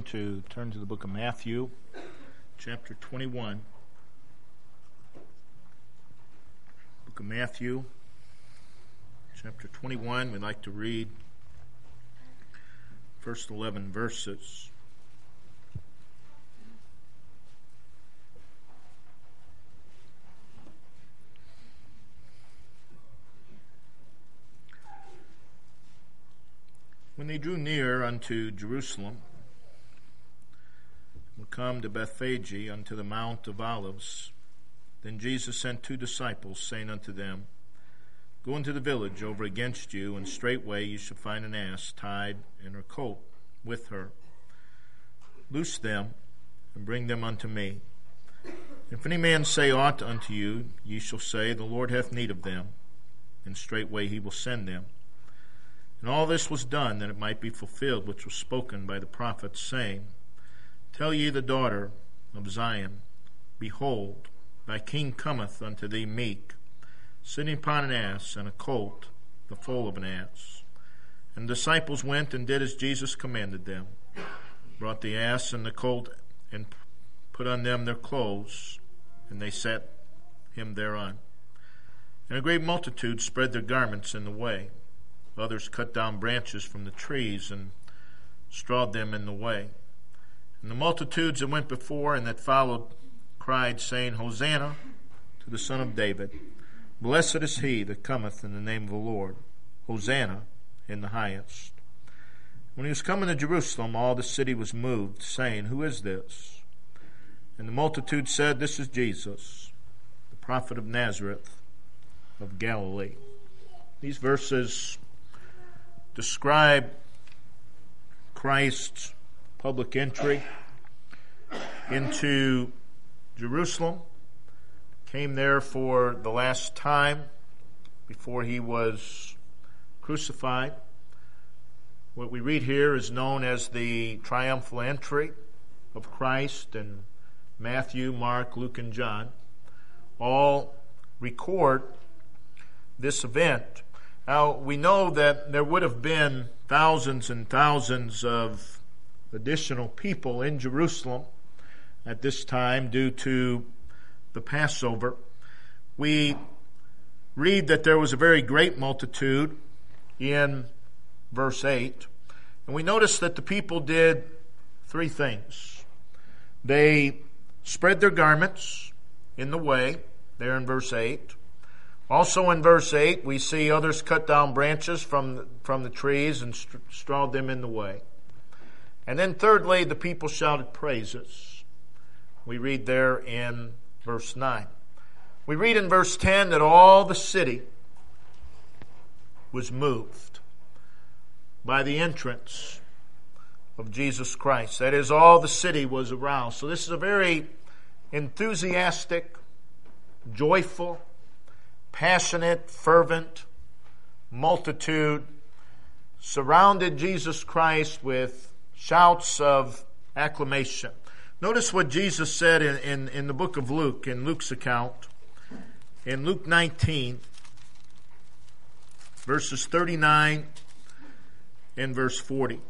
to turn to the book of Matthew, chapter 21. Book of Matthew, chapter 21. We'd like to read first 11 verses. When they drew near unto Jerusalem, and were come to Bethphage unto the Mount of Olives, then Jesus sent 2 disciples, saying unto them, Go into the village over against you, and straightway you shall find an ass tied, and her colt with her. Loose them, and bring them unto me. If any man say aught unto you, ye shall say, The Lord hath need of them, and straightway he will send them. And all this was done, that it might be fulfilled which was spoken by the prophets, saying, Tell ye the daughter of Zion, Behold, thy king cometh unto thee meek, sitting upon an ass, and a colt, the foal of an ass. And the disciples went and did as Jesus commanded them, brought the ass and the colt, and put on them their clothes, and they set him thereon. And a great multitude spread their garments in the way. Others cut down branches from the trees and strawed them in the way. And the multitudes that went before and that followed cried, saying, Hosanna to the Son of David. Blessed is he that cometh in the name of the Lord. Hosanna in the highest. When he was coming to Jerusalem, all the city was moved, saying, Who is this? And the multitude said, This is Jesus, the prophet of Nazareth of Galilee. These verses describe Christ's public entry into Jerusalem. Came there for the last time before he was crucified. What we read here is known as the triumphal entry of Christ, and Matthew, Mark, Luke, and John all record this event. Now, we know that there would have been thousands and thousands of additional people in Jerusalem at this time due to the Passover. We read that there was a very great multitude in verse 8. And we notice that the people did 3 things. They spread their garments in the way, there in verse 8. Also in verse 8, we see others cut down branches from the trees and strawed them in the way. And then thirdly, the people shouted praises. We read there in verse 9. We read in verse 10 that all the city was moved by the entrance of Jesus Christ. That is, all the city was aroused. So this is a very enthusiastic, joyful, passionate, fervent multitude surrounded Jesus Christ with shouts of acclamation. Notice what Jesus said in the book of Luke, in Luke's account, in Luke 19, verses 39 and verse 40.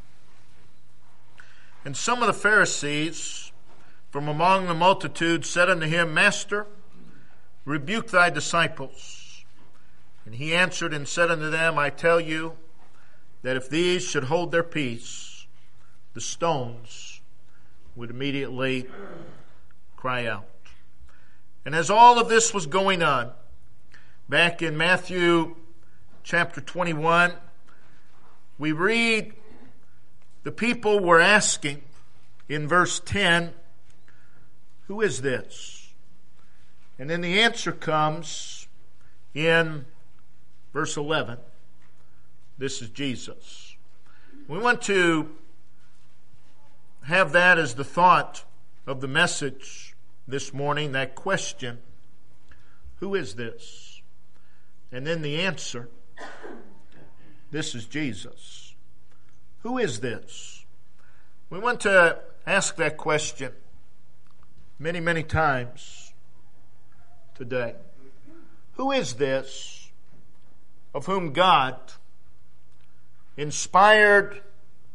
And some of the Pharisees from among the multitude said unto him, Master, rebuke thy disciples. And he answered and said unto them, I tell you that if these should hold their peace, the stones would immediately cry out. And as all of this was going on, back in Matthew chapter 21, we read the people were asking in verse 10, Who is this? And then the answer comes in verse 11. This is Jesus. We want to have that as the thought of the message this morning, that question, who is this? And then the answer, this is Jesus. Who is this? We want to ask that question many, many times today. Who is this of whom God inspired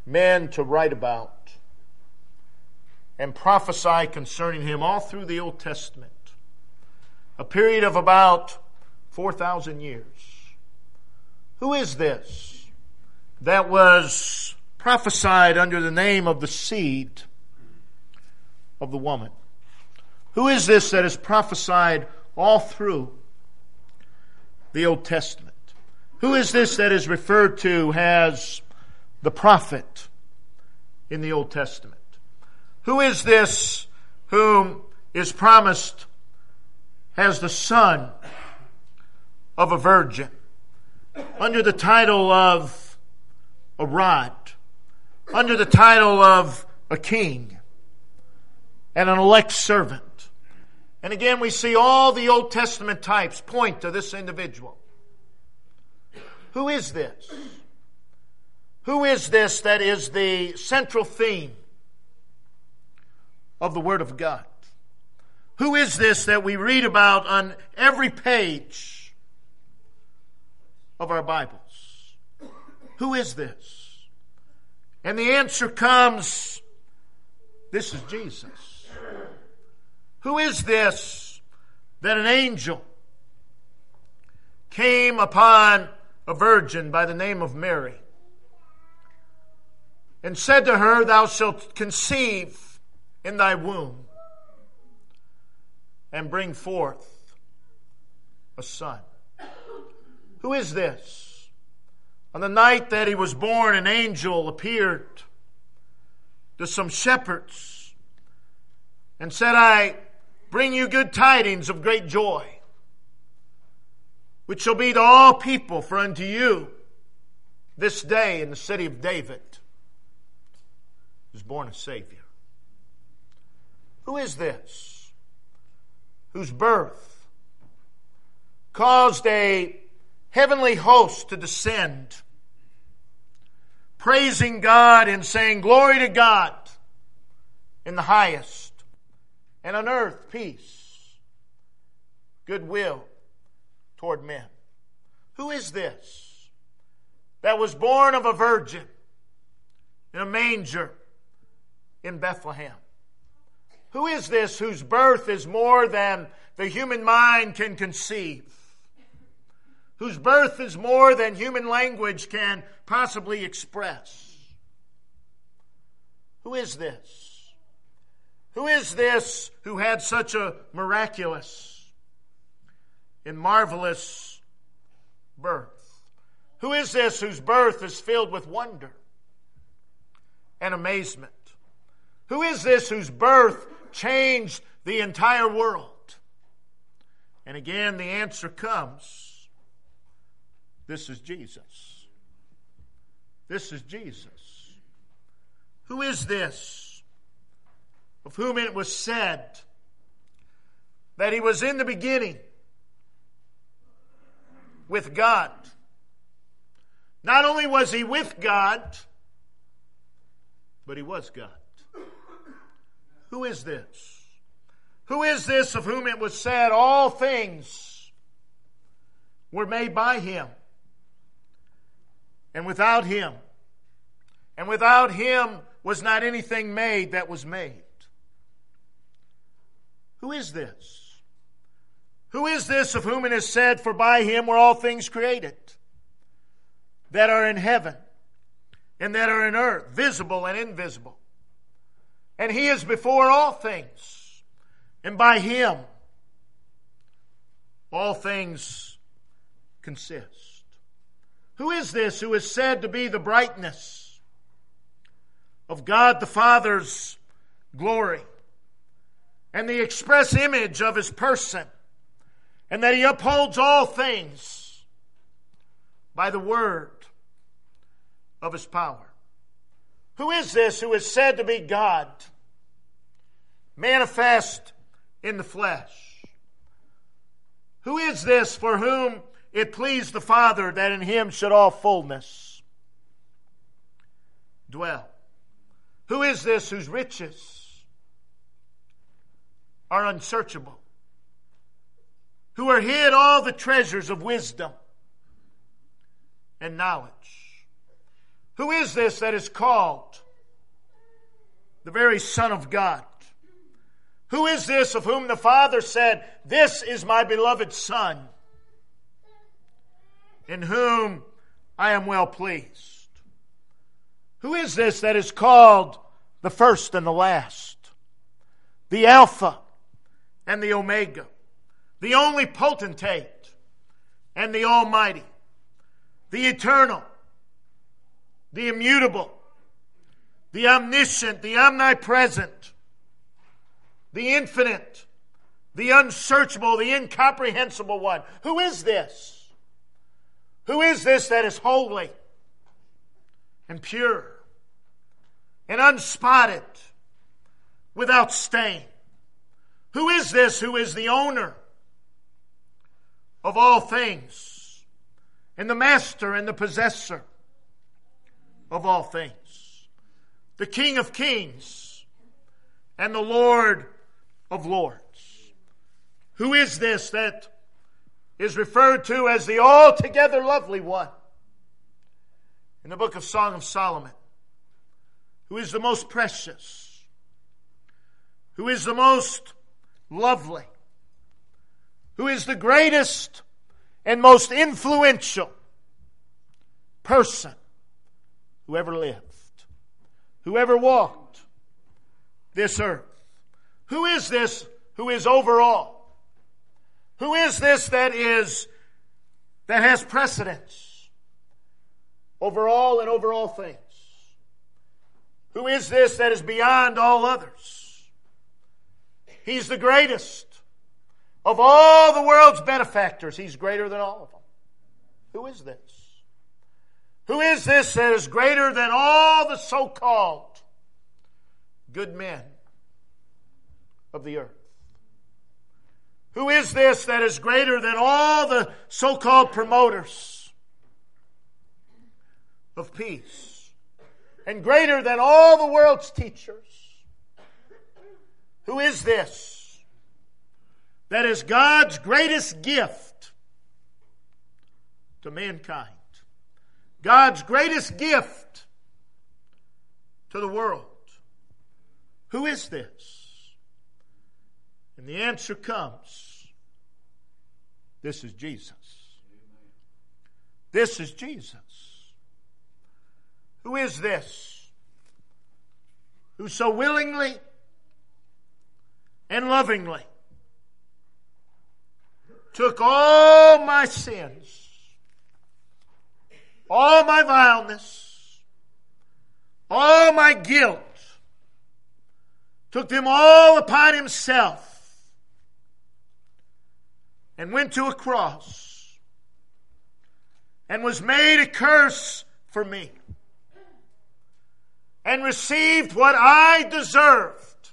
men to write about and prophesy concerning him all through the Old Testament. A period of about 4,000 years. Who is this that was prophesied under the name of the seed of the woman? Who is this that is prophesied all through the Old Testament? Who is this that is referred to as the prophet in the Old Testament? Who is this whom is promised as the son of a virgin under the title of a rod, under the title of a king and an elect servant? And again, we see all the Old Testament types point to this individual. Who is this? Who is this that is the central theme of the Word of God? Who is this that we read about on every page of our Bibles? Who is this? And the answer comes, this is Jesus. Who is this that an angel came upon a virgin by the name of Mary and said to her, "Thou shalt conceive in thy womb and bring forth a son"? Who is this? On the night that he was born, an angel appeared to some shepherds and said, "I bring you good tidings of great joy, which shall be to all people, for unto you this day in the city of David is born a Savior." Who is this whose birth caused a heavenly host to descend, praising God and saying, "Glory to God in the highest, and on earth peace, goodwill toward men"? Who is this that was born of a virgin in a manger in Bethlehem? Who is this whose birth is more than the human mind can conceive? Whose birth is more than human language can possibly express? Who is this? Who is this who had such a miraculous and marvelous birth? Who is this whose birth is filled with wonder and amazement? Who is this whose birth changed the entire world? And again, the answer comes, this is Jesus. This is Jesus. Who is this of whom it was said that he was in the beginning with God? Not only was he with God, but he was God. Who is this? Who is this of whom it was said all things were made by him, and without him was not anything made that was made? Who is this? Who is this of whom it is said, "For by him were all things created, that are in heaven and that are in earth, visible and invisible. And he is before all things, and by him all things consist"? Who is this who is said to be the brightness of God the Father's glory and the express image of his person, and that he upholds all things by the word of his power? Who is this who is said to be God, manifest in the flesh? Who is this for whom it pleased the Father that in him should all fullness dwell? Who is this whose riches are unsearchable, who are hid all the treasures of wisdom and knowledge? Who is this that is called the very Son of God? Who is this of whom the Father said, "This is my beloved Son, in whom I am well pleased"? Who is this that is called the first and the last, the Alpha and the Omega, the only potentate and the Almighty, the eternal, the immutable, the omniscient, the omnipresent, the infinite, the unsearchable, the incomprehensible one? Who is this? Who is this that is holy and pure and unspotted, without stain? Who is this who is the owner of all things and the master and the possessor of all things? The King of kings and the Lord of lords. Who is this that is referred to as the altogether lovely one in the book of Song of Solomon? Who is the most precious? Who is the most lovely? Who is the greatest and most influential person who ever lived, who ever walked this earth? Who is this who is over all? Who is this that has precedence over all and over all things? Who is this that is beyond all others? He's the greatest of all the world's benefactors. He's greater than all of them. Who is this? Who is this that is greater than all the so-called good men of the earth? Who is this that is greater than all the so-called promoters of peace, and greater than all the world's teachers? Who is this that is God's greatest gift to mankind? God's greatest gift to the world. Who is this? And the answer comes: this is Jesus. This is Jesus. Who is this who so willingly and lovingly took all my sins, all my vileness, all my guilt, took them all upon himself, and went to a cross and was made a curse for me, and received what I deserved?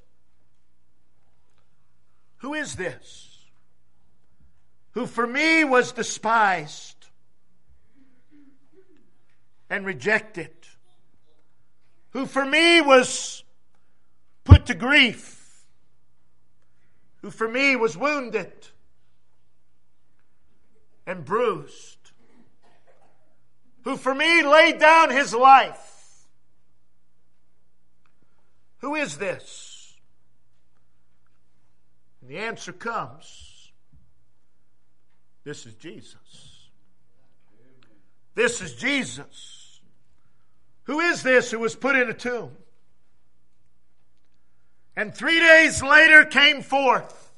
Who is this who for me was despised and rejected, who for me was put to grief, who for me was wounded and bruised, who for me laid down his life? Who is this? And the answer comes: this is Jesus. This is Jesus. Who is this who was put in a tomb, and 3 days later came forth,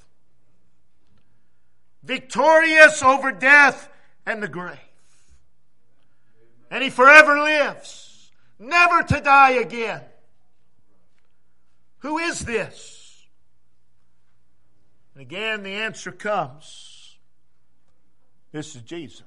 victorious over death and the grave? And he forever lives, never to die again. Who is this? And again, the answer comes: this is Jesus.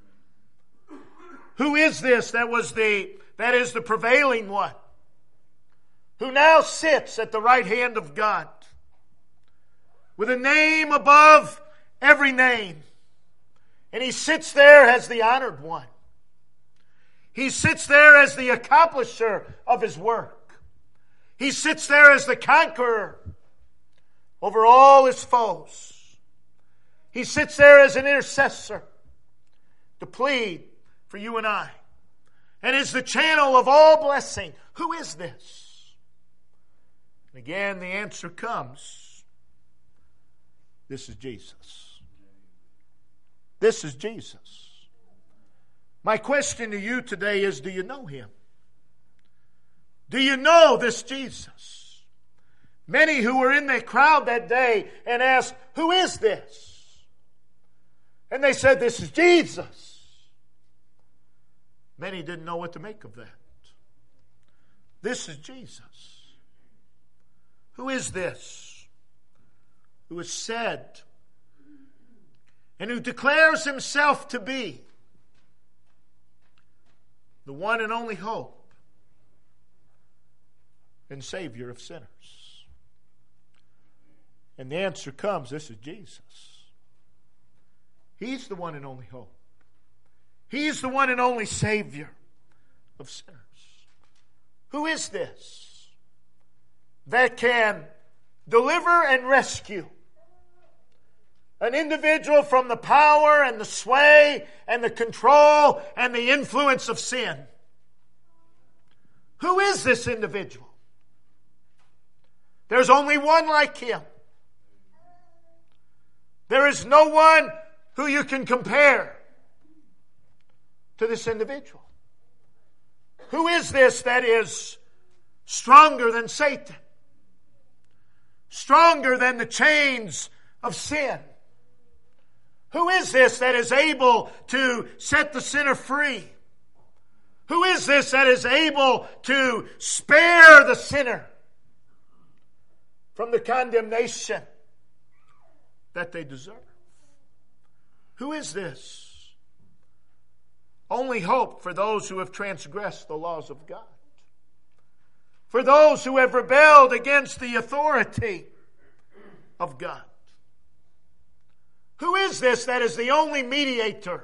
Who is this that is the prevailing one, who now sits at the right hand of God, with a name above every name? And he sits there as the honored one. He sits there as the accomplisher of his work. He sits there as the conqueror over all his foes. He sits there as an intercessor to plead for you and I. and is the channel of all blessing. Who is this? And again, the answer comes. This is Jesus. This is Jesus. My question to you today is, do you know Him? Do you know this Jesus? Many who were in the crowd that day and asked, who is this? And they said, this is Jesus. Many didn't know what to make of that. This is Jesus. Who is this? Who is said and who declares himself to be the one and only hope and Savior of sinners. And the answer comes, this is Jesus. He's the one and only hope. He's the one and only Savior of sinners. Who is this that can deliver and rescue an individual from the power and the sway and the control and the influence of sin? Who is this individual? There's only one like Him. There is no one who you can compare to this individual. Who is this that is stronger than Satan? Stronger than the chains of sin? Who is this that is able to set the sinner free? Who is this that is able to spare the sinner from the condemnation that they deserve? Who is this? Only hope for those who have transgressed the laws of God. For those who have rebelled against the authority of God. Who is this that is the only mediator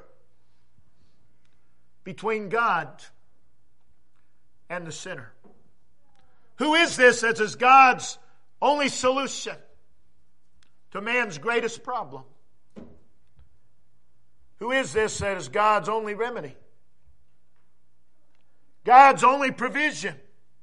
between God and the sinner? Who is this that is God's only solution to man's greatest problem? Who is this that is God's only remedy? God's only provision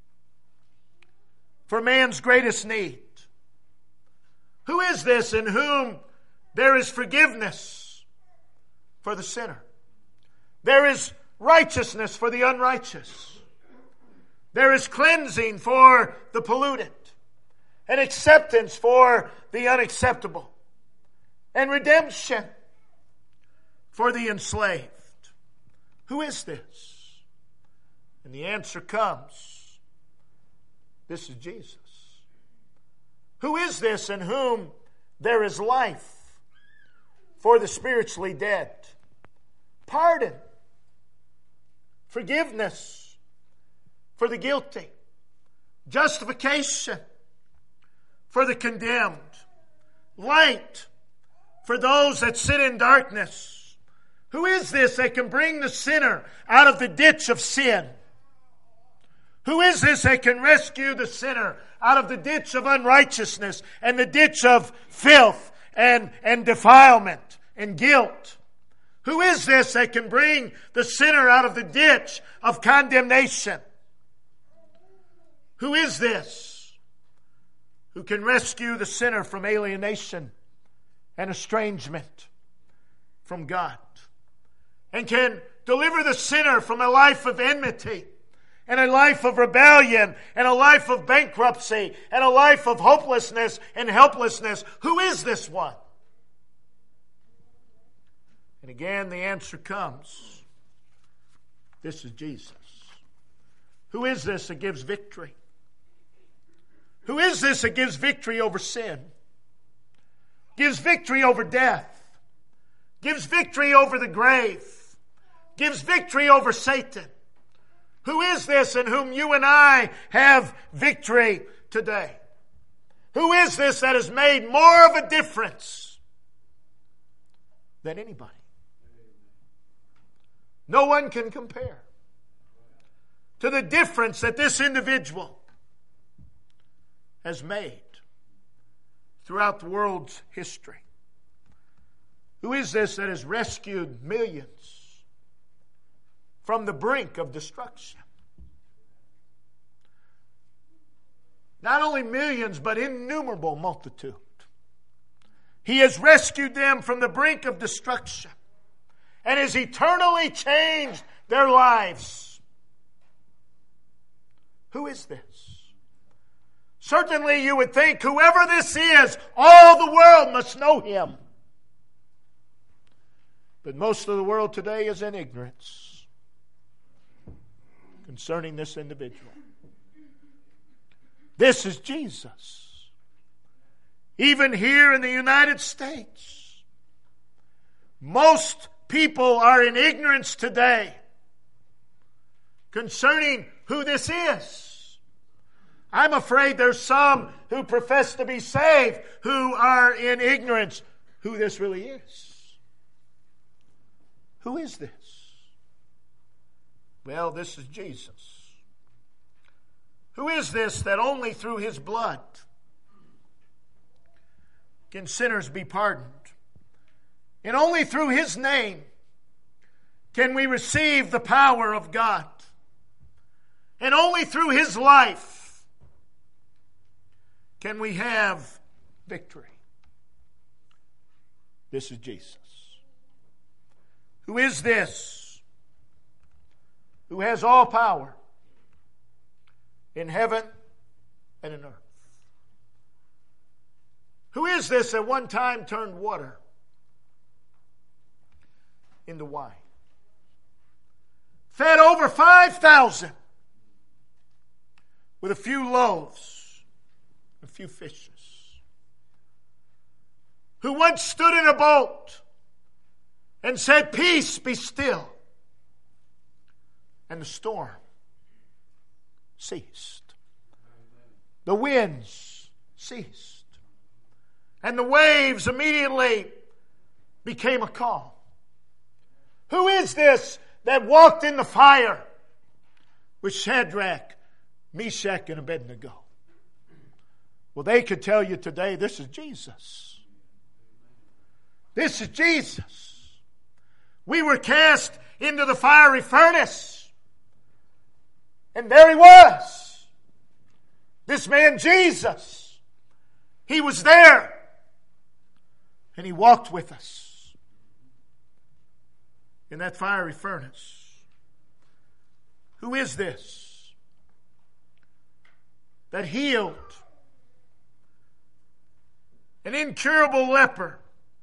for man's greatest need? Who is this in whom there is forgiveness for the sinner? There is righteousness for the unrighteous. There is cleansing for the polluted, and acceptance for the unacceptable, and redemption for the enslaved. Who is this? And the answer comes, this is Jesus. Who is this in whom there is life for the spiritually dead? Pardon, forgiveness for the guilty, justification for the condemned, light for those that sit in darkness. Who is this that can bring the sinner out of the ditch of sin? Who is this that can rescue the sinner out of the ditch of unrighteousness and the ditch of filth and defilement and guilt? Who is this that can bring the sinner out of the ditch of condemnation? Who is this who can rescue the sinner from alienation and estrangement from God? And can deliver the sinner from a life of enmity and a life of rebellion and a life of bankruptcy and a life of hopelessness and helplessness? Who is this one? And again, the answer comes. This is Jesus. Who is this that gives victory? Who is this that gives victory over sin? Gives victory over death? Gives victory over the grave? Gives victory over Satan? Who is this in whom you and I have victory today? Who is this that has made more of a difference than anybody? No one can compare to the difference that this individual has made throughout the world's history. Who is this that has rescued millions from the brink of destruction. Not only millions, but innumerable multitude. He has rescued them from the brink of destruction and has eternally changed their lives. Who is this? Certainly you would think whoever this is, all the world must know him. But most of the world today is in ignorance concerning this individual. This is Jesus. Even here in the United States, most people are in ignorance today concerning who this is. I'm afraid there's some who profess to be saved who are in ignorance who this really is. Who is this? Well, this is Jesus. Who is this that only through His blood can sinners be pardoned? And only through His name can we receive the power of God. And only through His life can we have victory. This is Jesus. Who is this? Who has all power in heaven and in earth? Who is this at one time turned water into wine? Fed over 5,000 with a few loaves, a few fishes. Who once stood in a boat and said, "Peace, be still." And the storm ceased. The winds ceased. And the waves immediately became a calm. Who is this that walked in the fire with Shadrach, Meshach, and Abednego? Well, they could tell you today, this is Jesus. This is Jesus. We were cast into the fiery furnace. And there He was. This man Jesus. He was there. And He walked with us in that fiery furnace. Who is this that healed an incurable leper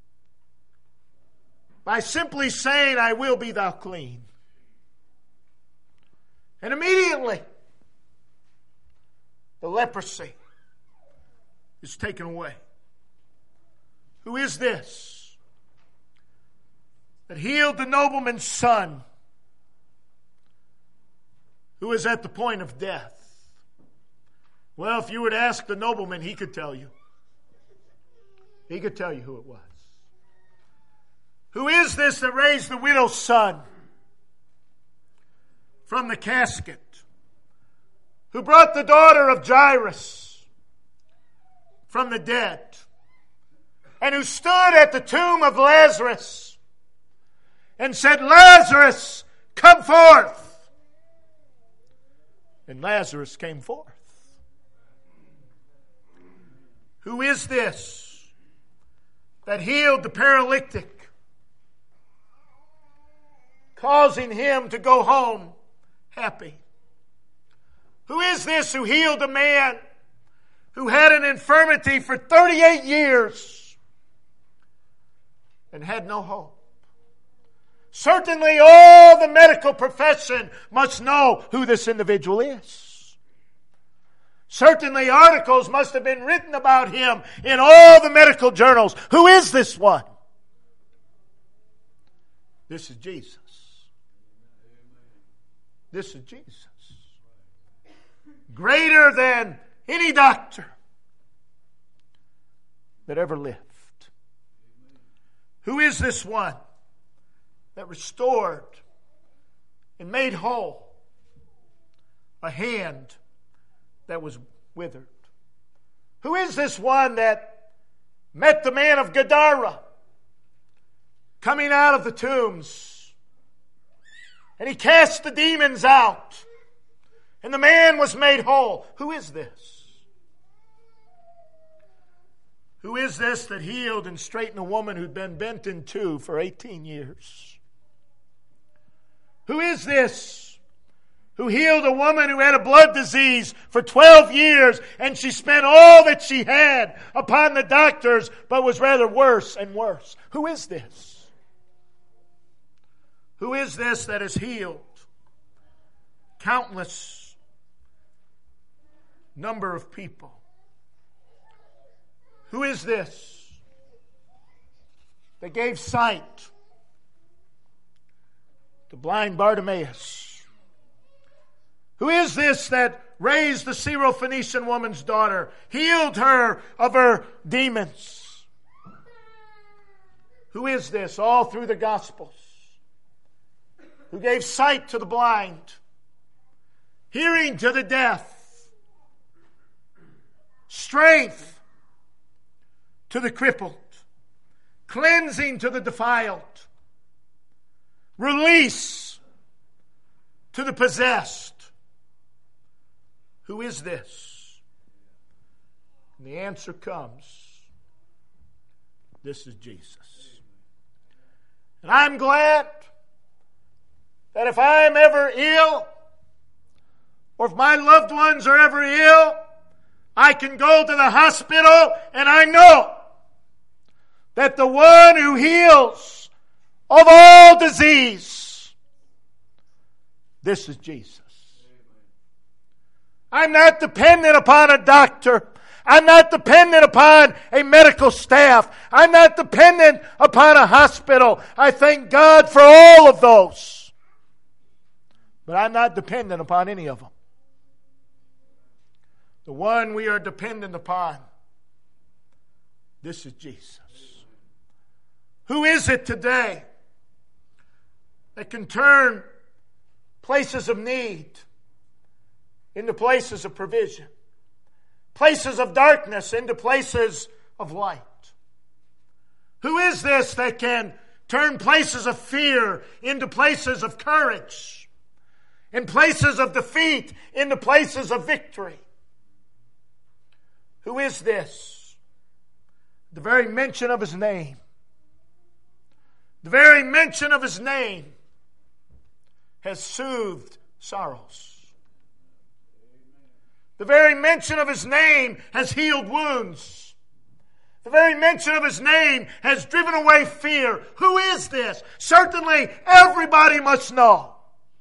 by simply saying, "I will be thou clean"? And immediately, the leprosy is taken away. Who is this that healed the nobleman's son who was at the point of death? Well, if you were to ask the nobleman, he could tell you. He could tell you who it was. Who is this that raised the widow's son from the casket? Who brought the daughter of Jairus from the dead? And who stood at the tomb of Lazarus and said, "Lazarus, come forth." And Lazarus came forth. Who is this that healed the paralytic, causing him to go home happy? Who is this who healed a man who had an infirmity for 38 years and had no hope? Certainly all the medical profession must know who this individual is. Certainly articles must have been written about him in all the medical journals. Who is this one? This is Jesus. This is Jesus. Greater than any doctor that ever lived. Who is this one that restored and made whole a hand that was withered? Who is this one that met the man of Gadara coming out of the tombs And He cast the demons out. And the man was made whole. Who is this? Who is this that healed and straightened a woman who'd been bent in two for 18 years? Who is this who healed a woman who had a blood disease for 12 years and she spent all that she had upon the doctors but was rather worse and worse? Who is this? Who is this that has healed countless number of people? Who is this that gave sight to blind Bartimaeus? Who is this that raised the Syrophoenician woman's daughter, healed her of her demons? Who is this all through the Gospels? Who gave sight to the blind, hearing to the deaf, strength to the crippled, cleansing to the defiled, release to the possessed? Who is this? And the answer comes. This is Jesus. And I'm glad that if I'm ever ill, or if my loved ones are ever ill, I can go to the hospital and I know that the one who heals of all disease, this is Jesus. I'm not dependent upon a doctor. I'm not dependent upon a medical staff. I'm not dependent upon a hospital. I thank God for all of those. But I'm not dependent upon any of them. The one we are dependent upon, this is Jesus. Who is it today that can turn places of need into places of provision, places of darkness into places of light? Who is this that can turn places of fear into places of courage, and places of defeat into places of victory? Who is this? The very mention of His name, the very mention of His name has soothed sorrows. The very mention of His name has healed wounds. The very mention of His name has driven away fear. Who is this? Certainly everybody must know.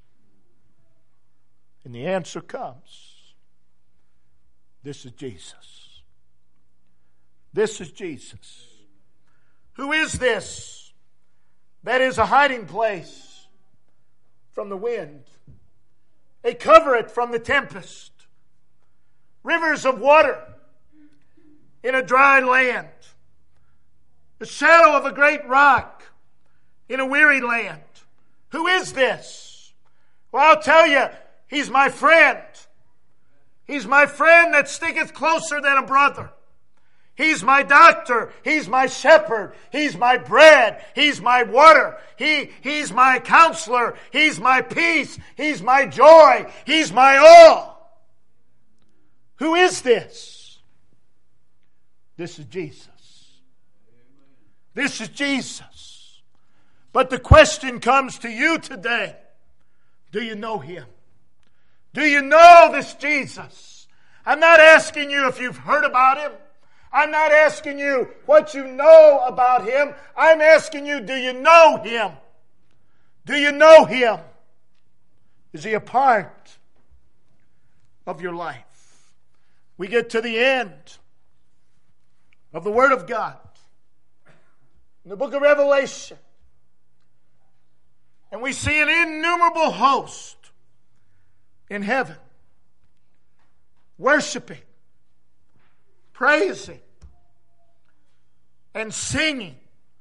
And the answer comes. This is Jesus. This is Jesus. Who is this that is a hiding place from the wind, a covert from the tempest, rivers of water in a dry land, the shadow of a great rock in a weary land? Who is this? Well, I'll tell you, He's my friend. He's my friend that sticketh closer than a brother. He's my doctor. He's my shepherd. He's my bread. He's my water. He's my counselor. He's my peace. He's my joy. He's my all. Who is this? This is Jesus. This is Jesus. But the question comes to you today. Do you know Him? Do you know this Jesus? I'm not asking you if you've heard about Him. I'm not asking you what you know about Him. I'm asking you, do you know Him? Do you know Him? Is He a part of your life? We get to the end of the Word of God in the book of Revelation, and we see an innumerable host in heaven worshiping, praising, and singing,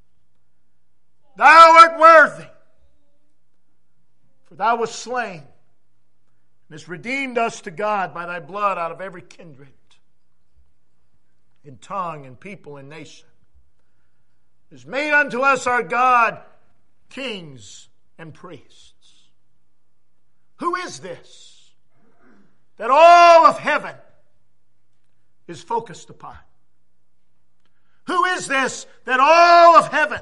Thou art worthy, for Thou wast slain, and hast redeemed us to God by Thy blood out of every kindred, and tongue, and people, and nation. Hast made unto us our God kings and priests. Who is this that all of heaven is focused upon? Who is this that all of heaven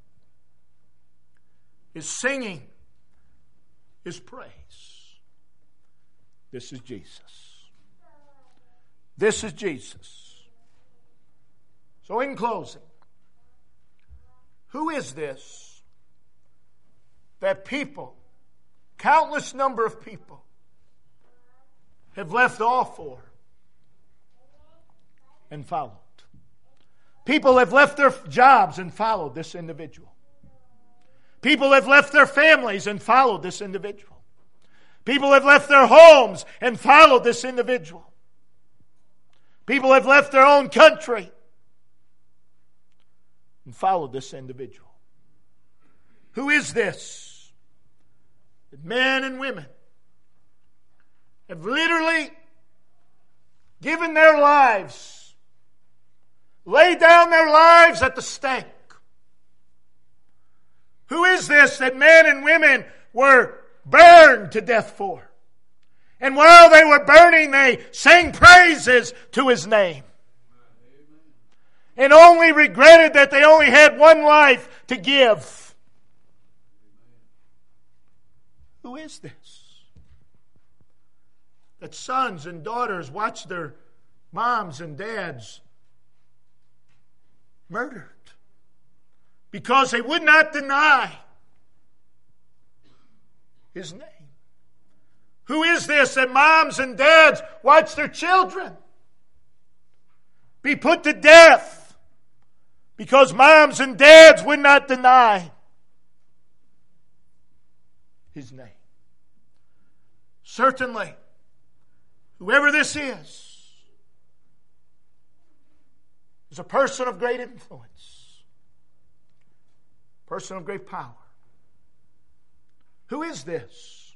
is singing His praise? This is Jesus. This is Jesus. So in closing, who is this that people, countless number of people, have left all for and followed? People have left their jobs and followed this individual. People have left their families and followed this individual. People have left their homes and followed this individual. People have left their own country and followed this individual. Who is this? That men and women have literally given their lives, laid down their lives at the stake. Who is this that men and women were burned to death for? And while they were burning, they sang praises to His name. And only regretted that they only had one life to give. Who is this? That sons and daughters watch their moms and dads murdered because they would not deny His name. Who is this that moms and dads watch their children be put to death because moms and dads would not deny His name? Certainly, whoever this is a person of great influence, a person of great power. Who is this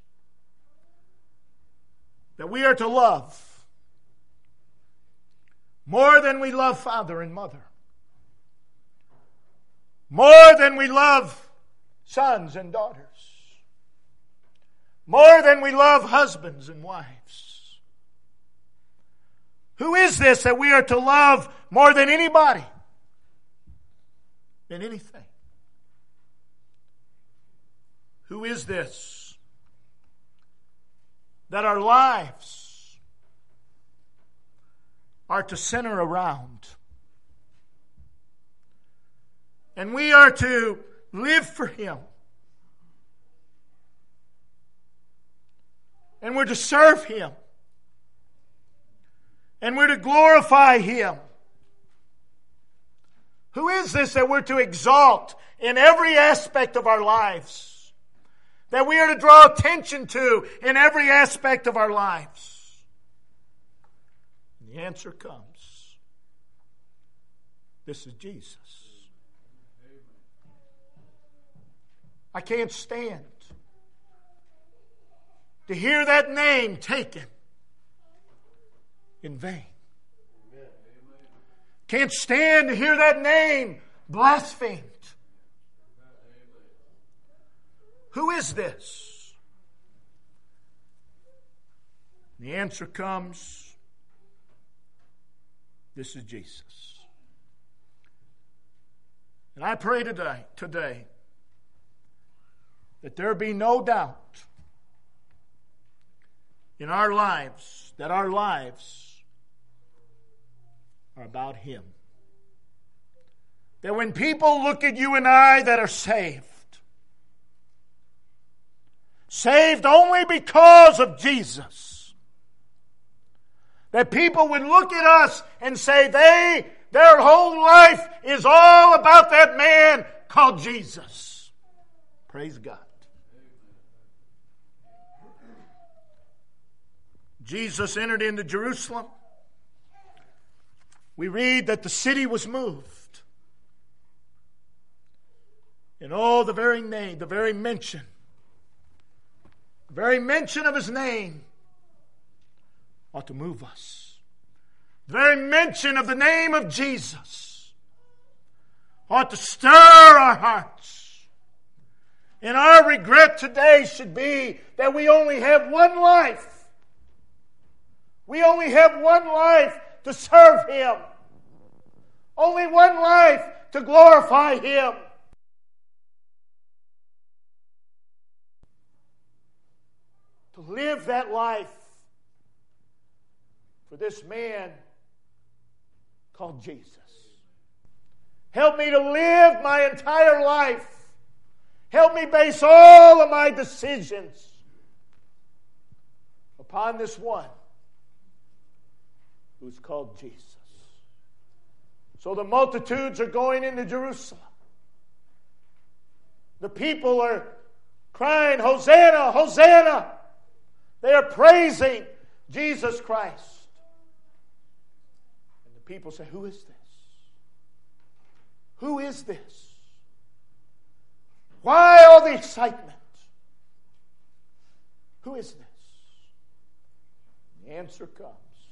that we are to love more than we love father and mother, more than we love sons and daughters, more than we love husbands and wives? Who is this that we are to love more than anybody, than anything? Who is this that our lives are to center around? And we are to live for Him. And we're to serve Him. And we're to glorify Him. Who is this that we're to exalt in every aspect of our lives? That we are to draw attention to in every aspect of our lives? And the answer comes. This is Jesus. I can't stand to hear that name taken in vain. Can't stand to hear that name blasphemed. Who is this? The answer comes. This is Jesus. And I pray today that there be no doubt in our lives that our lives are about Him. That when people look at you and I that are saved only because of Jesus, that people would look at us and say their whole life is all about that man called Jesus. Praise God. Jesus entered into Jerusalem. We read that the city was moved. And the very name, the very mention of His name ought to move us. The very mention of the name of Jesus ought to stir our hearts And our regret today should be that we only have one life. We only have one life to serve Him. Only one life to glorify Him. To live that life for this man called Jesus. Help me to live my entire life. Help me base all of my decisions upon this one who's called Jesus. So the multitudes are going into Jerusalem. The people are crying, Hosanna, Hosanna. They are praising Jesus Christ. And the people say, who is this? Who is this? Why all the excitement? Who is this? The answer comes.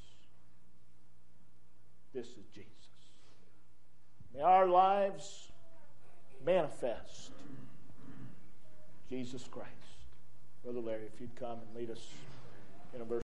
This is Jesus. May our lives manifest Jesus Christ. Brother Larry, if you'd come and lead us in a verse.